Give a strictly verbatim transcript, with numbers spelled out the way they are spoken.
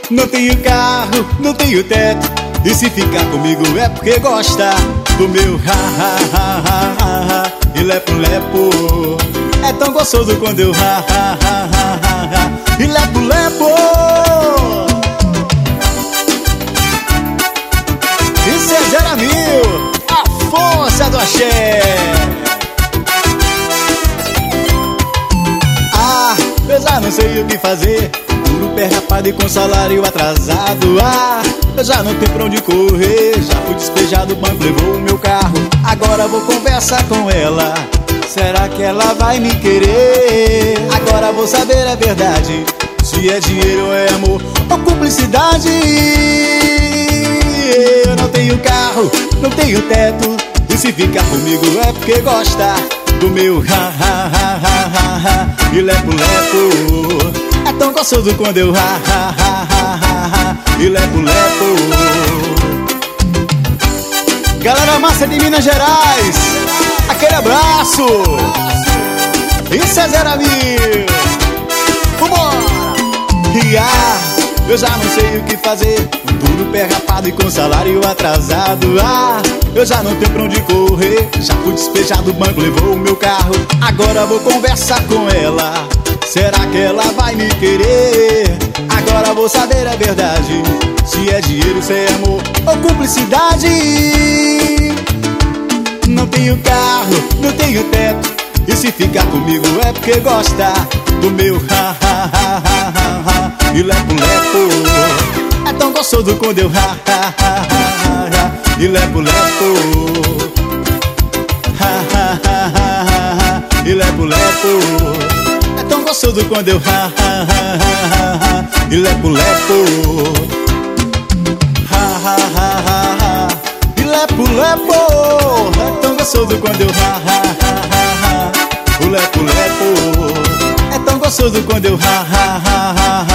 Não tenho carro, não tenho teto, e se ficar comigo é porque gosta do meu ha ha ha ha ha ha. E lepo lepo, é tão gostoso quando eu ha ha ha ha ha ha. E lepo lepo. Isso é zero mil, a força do axé. Ah, eu já não sei o que fazer, duro pé rapado e com salário atrasado. Ah, eu já não tenho pra onde correr, já fui despejado, o banco levou o meu carro. Agora vou conversar com ela, será que ela vai me querer? Agora vou saber a verdade, se é dinheiro ou é amor ou cumplicidade. Eu não tenho carro, não tenho teto, e se ficar comigo é porque gosta do meu ha ha ha ha ha ha. E lepo lepo, é tão gostoso quando eu ha ha ha ha ha ha. E lepo lepo. Galera massa de Minas Gerais, aquele abraço. Isso é zero mil. Vambora. E ah, eu já não sei o que fazer, duro pé rapado e com salário atrasado. Ah, eu já não tenho pra onde correr, já fui despejado, o banco levou o meu carro. Agora vou conversar com ela, será que ela vai me querer? Agora vou saber a verdade, se é dinheiro, se é amor ou cumplicidade. Não tenho carro, não tenho teto, e se ficar comigo é porque gosta do meu ha ha ha ha ha ha. E lepo lepo, é tão gostoso quando eu ha ha ha ha ha. E lepo lepo, ha ha ha ha ha. E lepo lepo, é tão gostoso quando eu ha ha ha ha ha. E lepo lepo, ha ha ha ha ha. E lepo lepo, é tão gostoso quando eu ha ha ha ha ha. O lepo lepo, é tão gostoso quando eu ha ha ha ha.